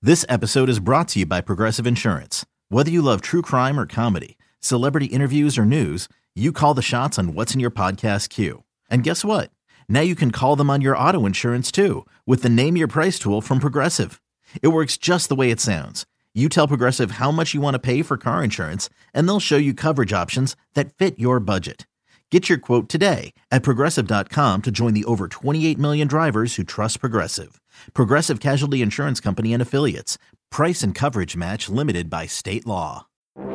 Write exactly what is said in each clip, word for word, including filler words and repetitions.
This episode is brought to you by Progressive Insurance. Whether you love true crime or comedy, celebrity interviews or news, you call the shots on what's in your podcast queue. And guess what? Now you can call them on your auto insurance too with the Name Your Price tool from Progressive. It works just the way it sounds. You tell Progressive how much you want to pay for car insurance, and they'll show you coverage options that fit your budget. Get your quote today at progressive dot com to join the over twenty-eight million drivers who trust Progressive. Progressive Casualty Insurance Company and Affiliates. Price and coverage match limited by state law.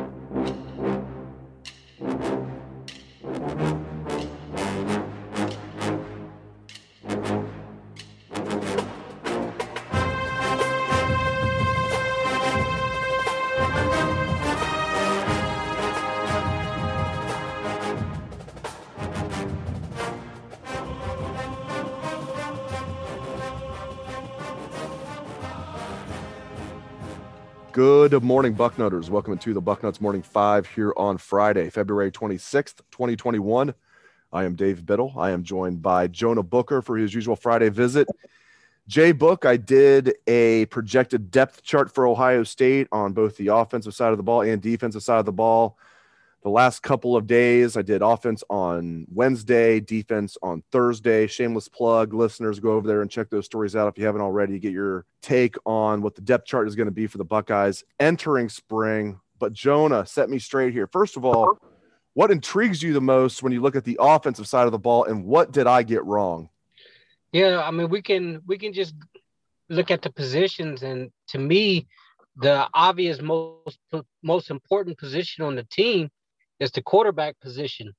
Good morning, Bucknutters. Welcome to the Bucknuts Morning Five here on Friday, February twenty-sixth, twenty twenty-one. I am Dave Biddle. I am joined by Jonah Booker for his usual Friday visit. Jay Book, I did a projected depth chart for Ohio State on both the offensive side of the ball and defensive side of the ball. The last couple of days, I did offense on Wednesday, defense on Thursday. Shameless plug. Listeners, go over there and check those stories out if you haven't already. Get your take on what the depth chart is going to be for the Buckeyes entering spring. But Jonah, set me straight here. First of all, what intrigues you the most when you look at the offensive side of the ball, and what did I get wrong? Yeah, I mean, we can we can just look at the positions, and to me, the obvious most most important position on the team is the quarterback position.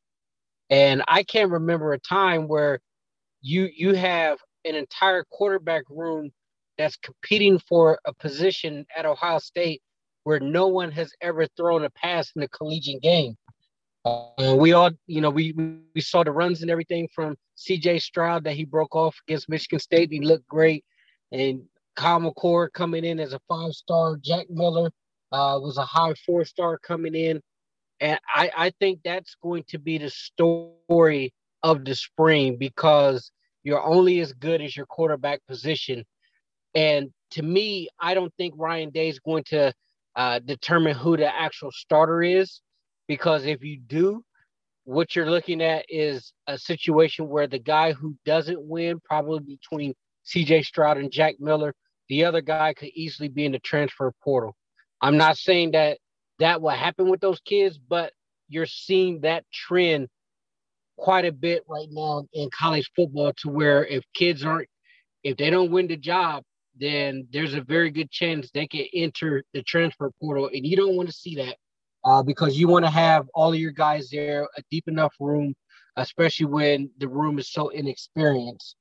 And I can't remember a time where you you have an entire quarterback room that's competing for a position at Ohio State where no one has ever thrown a pass in a collegiate game. Uh, we all, you know, we, we saw the runs and everything from C J Stroud that he broke off against Michigan State. And he looked great. And Kyle McCord coming in as a five-star. Jack Miller uh, was a high four-star coming in. And I, I think that's going to be the story of the spring, because you're only as good as your quarterback position. And to me, I don't think Ryan Day is going to uh, determine who the actual starter is, because if you do, what you're looking at is a situation where the guy who doesn't win, probably between C J Stroud and Jack Miller, the other guy could easily be in the transfer portal. I'm not saying that that will happen with those kids, but you're seeing that trend quite a bit right now in college football, to where if kids aren't, if they don't win the job, then there's a very good chance they can enter the transfer portal. And you don't want to see that uh, because you want to have all of your guys there, a deep enough room, especially when the room is so inexperienced.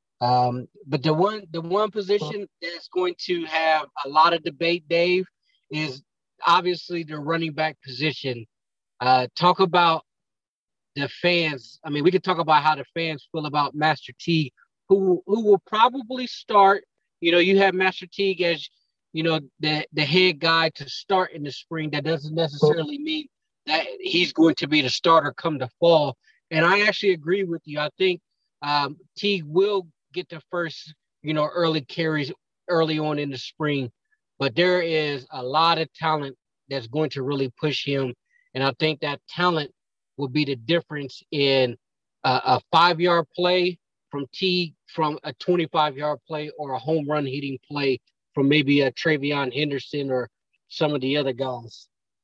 Um, but the one, the one position that's going to have a lot of debate, Dave, is obviously the running back position. Uh, talk about the fans. I mean, we could talk about how the fans feel about Master Teague, who who will probably start. You know, you have Master Teague as, you know, the, the head guy to start in the spring. That doesn't necessarily mean that he's going to be the starter come the fall. And I actually agree with you. I think um, Teague will get the first, you know, early carries early on in the spring. But there is a lot of talent that's going to really push him. And I think that talent will be the difference in uh, a five-yard play from Teague, from a twenty-five-yard play, or a home run hitting play from maybe a Travion Henderson or some of the other guys.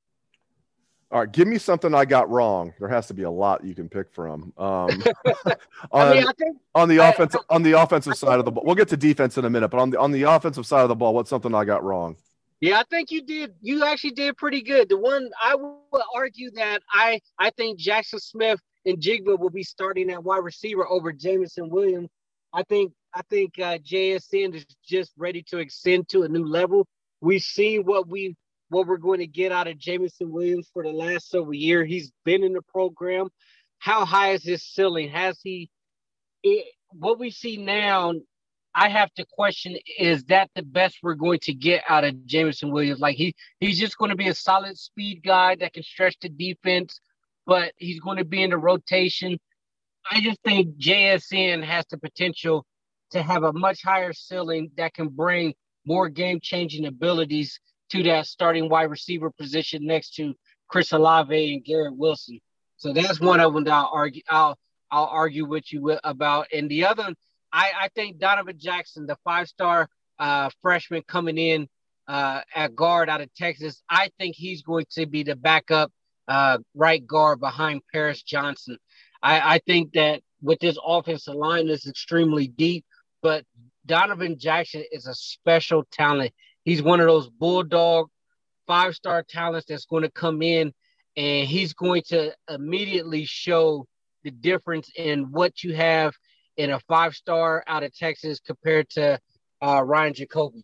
All right, give me something I got wrong. There has to be a lot you can pick from. Um, on, I mean, I think on the I, offensive on the offensive I, side of the ball, we'll get to defense in a minute. But on the on the offensive side of the ball, what's something I got wrong? Yeah, I think you did. You actually did pretty good. The one I would argue that I I think Jackson Smith and Jigba will be starting at wide receiver over Jameson Williams. I think I think uh, J S N is just ready to ascend to a new level. We've seen what we what we're going to get out of Jameson Williams for the last several years. He's been in the program. How high is his ceiling? Has he it, what we see now? I have to question, is that the best we're going to get out of Jameson Williams? Like he he's just going to be a solid speed guy that can stretch the defense, but he's going to be in the rotation. I just think J S N has the potential to have a much higher ceiling that can bring more game-changing abilities to that starting wide receiver position next to Chris Olave and Garrett Wilson. So that's one of them that I'll argue. I'll I'll argue with you with, about. And the other, I, I think Donovan Jackson, the five-star uh, freshman coming in uh, at guard out of Texas, I think he's going to be the backup uh, right guard behind Paris Johnson. I, I think that with this offensive line is extremely deep, but Donovan Jackson is a special talent. He's one of those bulldog five-star talents that's going to come in, and he's going to immediately show the difference in what you have in a five-star out of Texas compared to uh, Ryan Jacoby.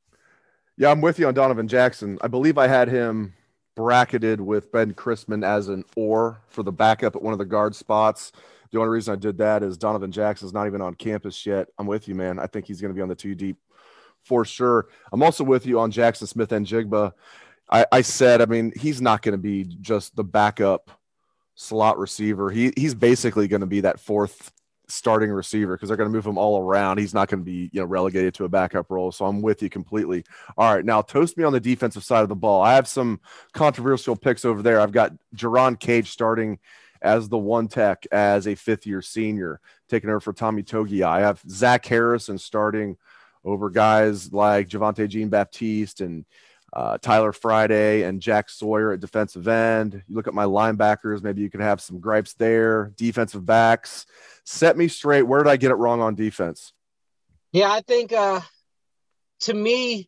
Yeah, I'm with you on Donovan Jackson. I believe I had him bracketed with Ben Christman as an or for the backup at one of the guard spots. The only reason I did that is Donovan Jackson's not even on campus yet. I'm with you, man. I think he's going to be on the two deep for sure. I'm also with you on Jackson Smith-Njigba. I, I said, I mean, he's not going to be just the backup slot receiver. He he's basically going to be that fourth starting receiver because they're going to move him all around. He's not going to be, you know, relegated to a backup role. So I'm with you completely. All right, now toast me on the defensive side of the ball. I have some controversial picks over there. I've got Jerron Cage starting as the one tech as a fifth year senior, taking over for Tommy Togiai. I have Zach Harrison starting over guys like Javonte Jean-Baptiste and uh, Tyler Friday and Jack Sawyer at defensive end. You look at my linebackers, maybe you could have some gripes there. Defensive backs, set me straight. Where did I get it wrong on defense? Yeah, I think uh, to me,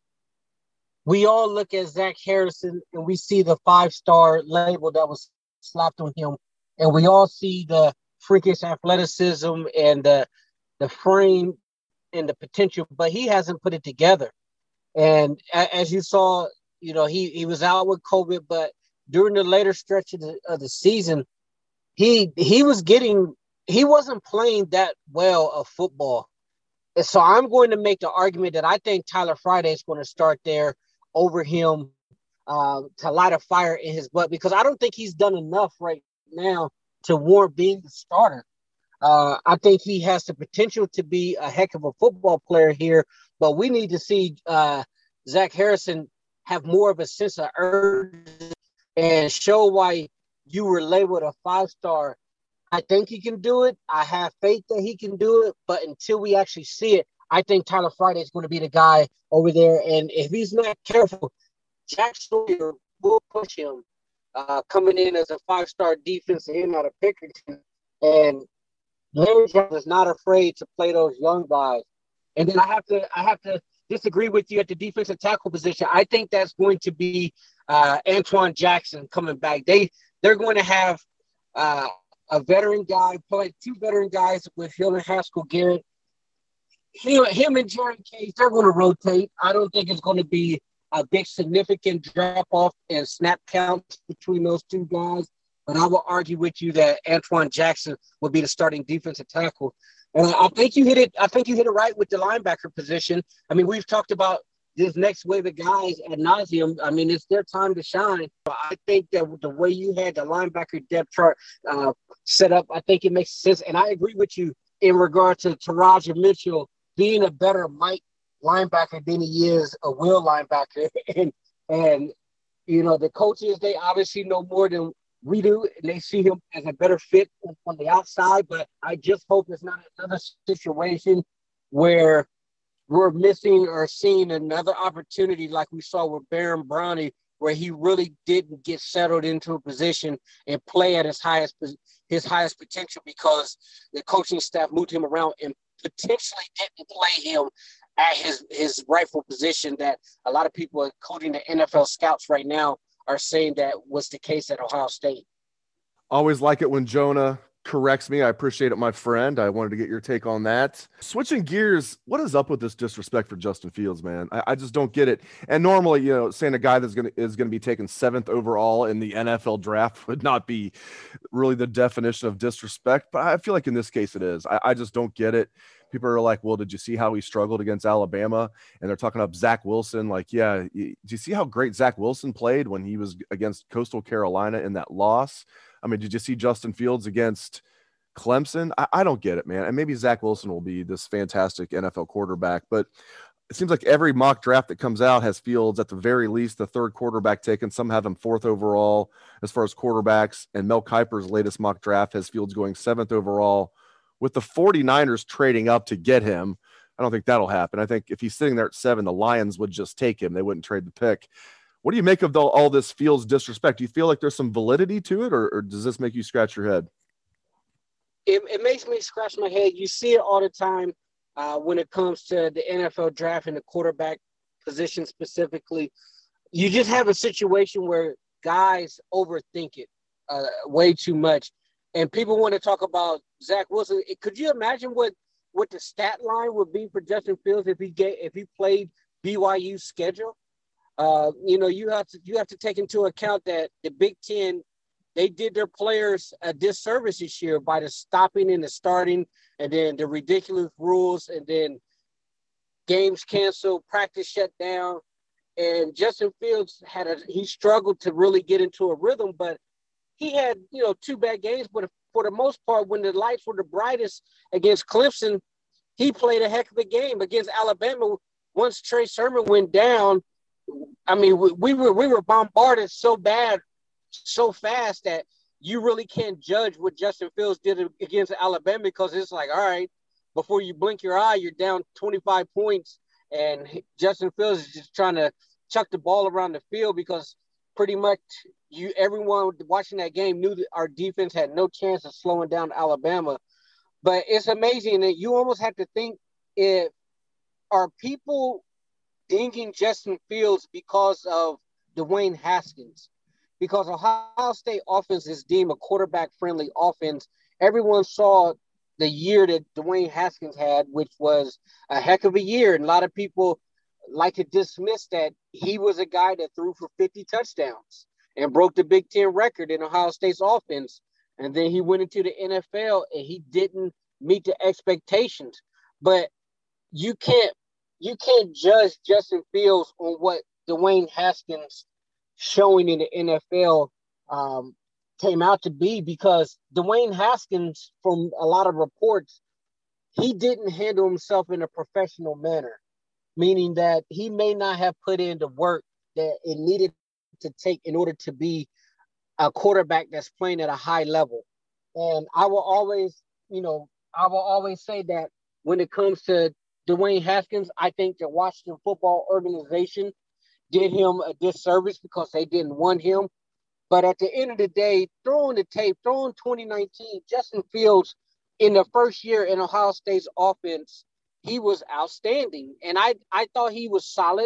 we all look at Zach Harrison and we see the five-star label that was slapped on him, and we all see the freakish athleticism and the the frame and the potential, but he hasn't put it together. And as you saw, you know, he, he was out with COVID, but during the later stretch of the, of the season, he he was getting – he wasn't playing that well of football. And so I'm going to make the argument that I think Tyler Friday is going to start there over him uh, to light a fire in his butt, because I don't think he's done enough right now to warrant being the starter. Uh, I think he has the potential to be a heck of a football player here, but we need to see uh, Zach Harrison have more of a sense of urgency and show why you were labeled a five-star. I think he can do it. I have faith that he can do it, but until we actually see it, I think Tyler Friday is going to be the guy over there. And if he's not careful, Jack Sawyer will push him uh, coming in as a five-star defensive end out of Pickerton. And Larry Jones is not afraid to play those young guys. And then I have to I have to disagree with you at the defensive tackle position. I think that's going to be uh, Antoine Jackson coming back. They they're going to have uh, a veteran guy play two veteran guys with Hill and Haskell Garrett. Him, him and Jerry Cage, they're going to rotate. I don't think it's going to be a big significant drop off in snap counts between those two guys. But I will argue with you that Antoine Jackson will be the starting defensive tackle. And I think you hit it. I think you hit it right with the linebacker position. I mean, we've talked about this next wave of guys ad nauseum. I mean, it's their time to shine. But I think that the way you had the linebacker depth chart uh, set up, I think it makes sense. And I agree with you in regard to Taraja Mitchell being a better Mike linebacker than he is a Will linebacker. and and you know, the coaches, they obviously know more than we do, and they see him as a better fit on the outside, but I just hope it's not another situation where we're missing or seeing another opportunity like we saw with Baron Brownie, where he really didn't get settled into a position and play at his highest his highest potential because the coaching staff moved him around and potentially didn't play him at his, his rightful position that a lot of people, including the N F L scouts right now, are saying that was the case at Ohio State. Always like it when Jonah corrects me. I appreciate it, my friend. I wanted to get your take on that. Switching gears, what is up with this disrespect for Justin Fields, man? I, I just don't get it. And normally, you know, saying a guy that's gonna is gonna be taken seventh overall in the N F L draft would not be really the definition of disrespect, but I feel like in this case it is. I, I just don't get it. People are like, well, did you see how he struggled against Alabama? And they're talking up Zach Wilson. Like, yeah, do you see how great Zach Wilson played when he was against Coastal Carolina in that loss? I mean, did you see Justin Fields against Clemson? I, I don't get it, man. And maybe Zach Wilson will be this fantastic N F L quarterback. But it seems like every mock draft that comes out has Fields at the very least the third quarterback taken. Some have him fourth overall as far as quarterbacks. And Mel Kiper's latest mock draft has Fields going seventh overall, with the 49ers trading up to get him. I don't think that'll happen. I think if he's sitting there at seven, the Lions would just take him. They wouldn't trade the pick. What do you make of the, all this Fields disrespect? Do you feel like there's some validity to it, or, or does this make you scratch your head? It, it makes me scratch my head. You see it all the time uh, when it comes to the N F L draft and the quarterback position specifically. You just have a situation where guys overthink it uh, way too much. And people want to talk about Zach Wilson. Could you imagine what, what the stat line would be for Justin Fields if he get, if he played B Y U's schedule? Uh, you know, you have to you have to take into account that the Big Ten, they did their players a disservice this year by the stopping and the starting, and then the ridiculous rules, and then games canceled, practice shut down. And Justin Fields had a he struggled to really get into a rhythm, but he had, you know, two bad games. But for the most part, when the lights were the brightest against Clemson, he played a heck of a game. Against Alabama, once Trey Sermon went down, I mean, we, we were we were bombarded so bad, so fast that you really can't judge what Justin Fields did against Alabama, because it's like, all right, before you blink your eye, you're down twenty-five points, and Justin Fields is just trying to chuck the ball around the field because pretty much you everyone watching that game knew that our defense had no chance of slowing down Alabama. But it's amazing that you almost have to think, if are people dinging Justin Fields because of Dwayne Haskins, because Ohio State offense is deemed a quarterback-friendly offense. Everyone saw the year that Dwayne Haskins had, which was a heck of a year, and a lot of people like to dismiss that he was a guy that threw for fifty touchdowns and broke the Big Ten record in Ohio State's offense. And then he went into the N F L and he didn't meet the expectations. But you can't You can't judge Justin Fields on what Dwayne Haskins showing in the N F L um, came out to be, because Dwayne Haskins, from a lot of reports, he didn't handle himself in a professional manner, meaning that he may not have put in the work that it needed to take in order to be a quarterback that's playing at a high level. And I will always, you know, I will always say that when it comes to Dwayne Haskins, I think the Washington Football Organization did him a disservice because they didn't want him. But at the end of the day, throwing the tape, throwing twenty nineteen, Justin Fields in the first year in Ohio State's offense, he was outstanding. And I, I thought he was solid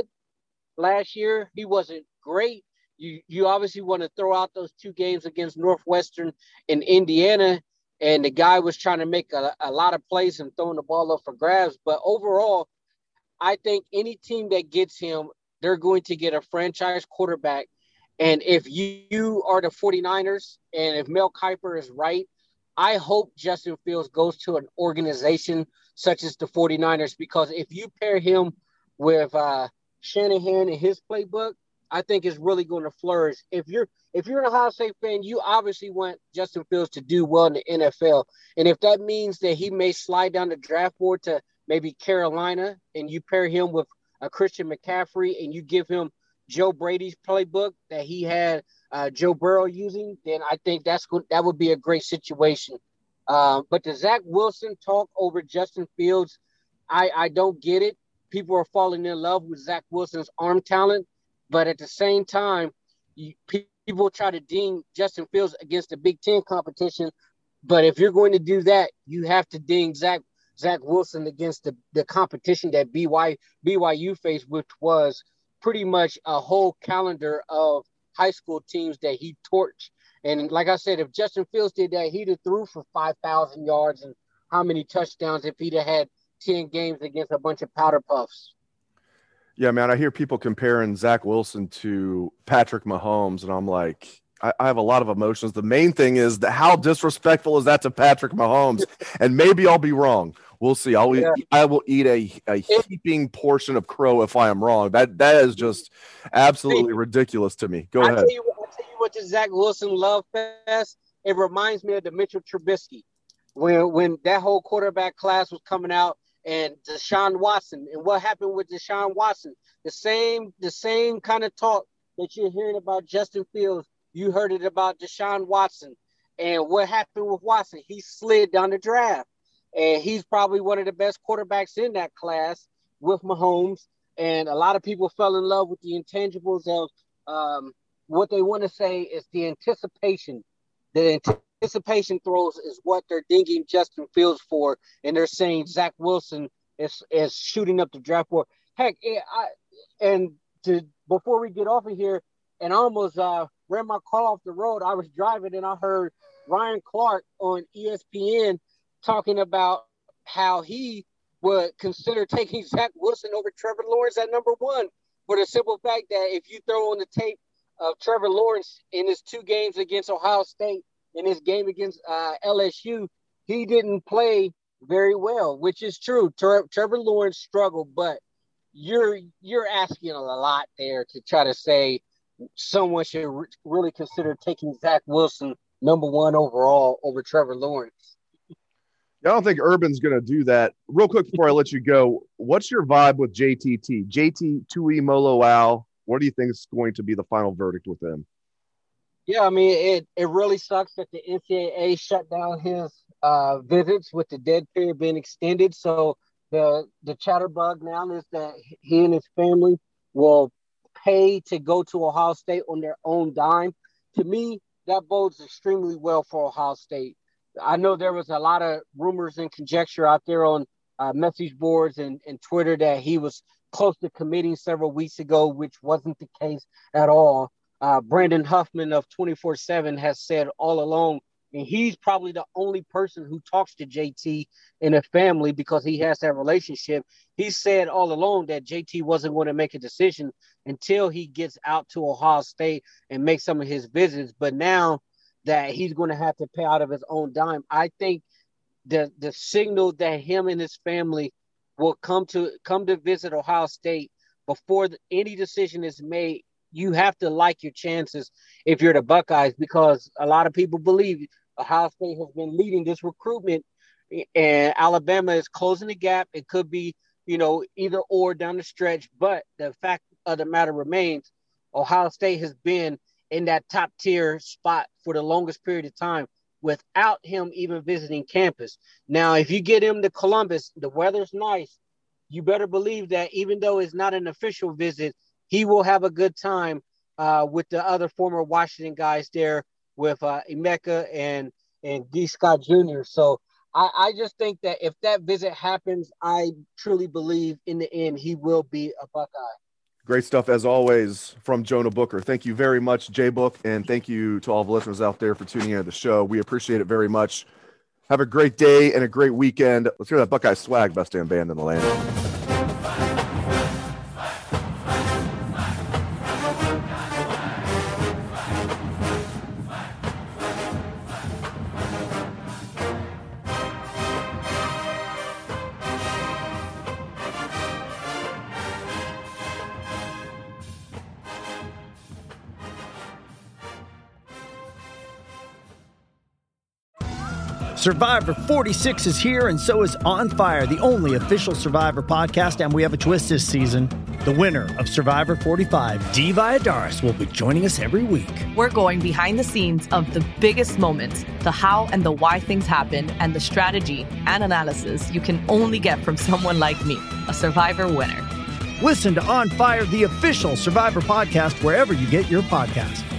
last year. He wasn't great. You, you obviously want to throw out those two games against Northwestern and Indiana, and the guy was trying to make a, a lot of plays and throwing the ball up for grabs. But overall, I think any team that gets him, they're going to get a franchise quarterback. And if you, you are the 49ers, and if Mel Kiper is right, I hope Justin Fields goes to an organization such as the 49ers, because if you pair him with uh, Shanahan and his playbook, I think it's really going to flourish. If you're if you're an Ohio State fan, you obviously want Justin Fields to do well in the N F L. And if that means that he may slide down the draft board to maybe Carolina, and you pair him with a Christian McCaffrey, and you give him Joe Brady's playbook that he had uh, Joe Burrow using, then I think that's good. That would be a great situation. Uh, but the Zach Wilson talk over Justin Fields, I, I don't get it. People are falling in love with Zach Wilson's arm talent. But at the same time, you, people try to ding Justin Fields against the Big Ten competition. But if you're going to do that, you have to ding Zach Zach Wilson against the, the competition that B Y, B Y U faced, which was pretty much a whole calendar of high school teams that he torched. And like I said, if Justin Fields did that, he'd have threw for five thousand yards and how many touchdowns if he'd have had ten games against a bunch of powder puffs. Yeah, man, I hear people comparing Zach Wilson to Patrick Mahomes, and I'm like, I, I have a lot of emotions. The main thing is that how disrespectful is that to Patrick Mahomes? And maybe I'll be wrong. We'll see. I'll yeah. eat, I will eat a, a heaping portion of crow if I am wrong. That that is just absolutely hey, ridiculous to me. Go I ahead. Tell you, I'll tell you what, the Zach Wilson love fest, it reminds me of the Mitchell Trubisky. When when that whole quarterback class was coming out, and Deshaun Watson. And what happened with Deshaun Watson? The same, the same kind of talk that you're hearing about Justin Fields, you heard it about Deshaun Watson. And what happened with Watson? He slid down the draft. And he's probably one of the best quarterbacks in that class with Mahomes. And a lot of people fell in love with the intangibles of um, what they want to say is the anticipation. The anticipation throws is what they're dinging Justin Fields for. And they're saying Zach Wilson is, is shooting up the draft board. Heck, I, and to, before we get off of here, and I almost uh, ran my car off the road, I was driving and I heard Ryan Clark on E S P N talking about how he would consider taking Zach Wilson over Trevor Lawrence at number one, for the simple fact that if you throw on the tape of Trevor Lawrence in his two games against Ohio State and his game against uh, L S U, he didn't play very well, which is true. Tre- Trevor Lawrence struggled, but you're you're asking a lot there to try to say someone should re- really consider taking Zach Wilson number one overall over Trevor Lawrence. I don't think Urban's going to do that. Real quick before I let you go, what's your vibe with J T T? J T Tuimoloau, what do you think is going to be the final verdict with him? Yeah, I mean, it, it really sucks that the N C double A shut down his uh, visits with the dead period being extended. So the the chatterbug now is that he and his family will pay to go to Ohio State on their own dime. To me, that bodes extremely well for Ohio State. I know there was a lot of rumors and conjecture out there on uh, message boards and, and Twitter that he was close to committing several weeks ago, which wasn't the case at all. Uh, Brandon Huffman of twenty-four seven has said all along, and he's probably the only person who talks to J T in a family because he has that relationship. He said all along that J T wasn't going to make a decision until he gets out to Ohio State and makes some of his visits. But now that he's going to have to pay out of his own dime, I think the the signal that him and his family will come to come to visit Ohio State before the, any decision is made, you have to like your chances if you're the Buckeyes, because a lot of people believe Ohio State has been leading this recruitment and Alabama is closing the gap. It could be, you know, either or down the stretch, but the fact of the matter remains, Ohio State has been in that top tier spot for the longest period of time without him even visiting campus. Now, if you get him to Columbus, the weather's nice. You better believe that even though it's not an official visit, he will have a good time uh, with the other former Washington guys there with uh, Emeka and, and D. Scott Junior So I, I just think that if that visit happens, I truly believe in the end he will be a Buckeye. Great stuff, as always, from Jonah Booker. Thank you very much, J-Book, and thank you to all the listeners out there for tuning in to the show. We appreciate it very much. Have a great day and a great weekend. Let's hear that Buckeye swag, best damn band in the land. Survivor forty-six is here, and so is On Fire, the only official Survivor podcast, and we have a twist this season. The winner of Survivor forty-five, Dee Valladares, will be joining us every week. We're going behind the scenes of the biggest moments, the how and the why things happen, and the strategy and analysis you can only get from someone like me, a Survivor winner. Listen to On Fire, the official Survivor podcast, wherever you get your podcasts.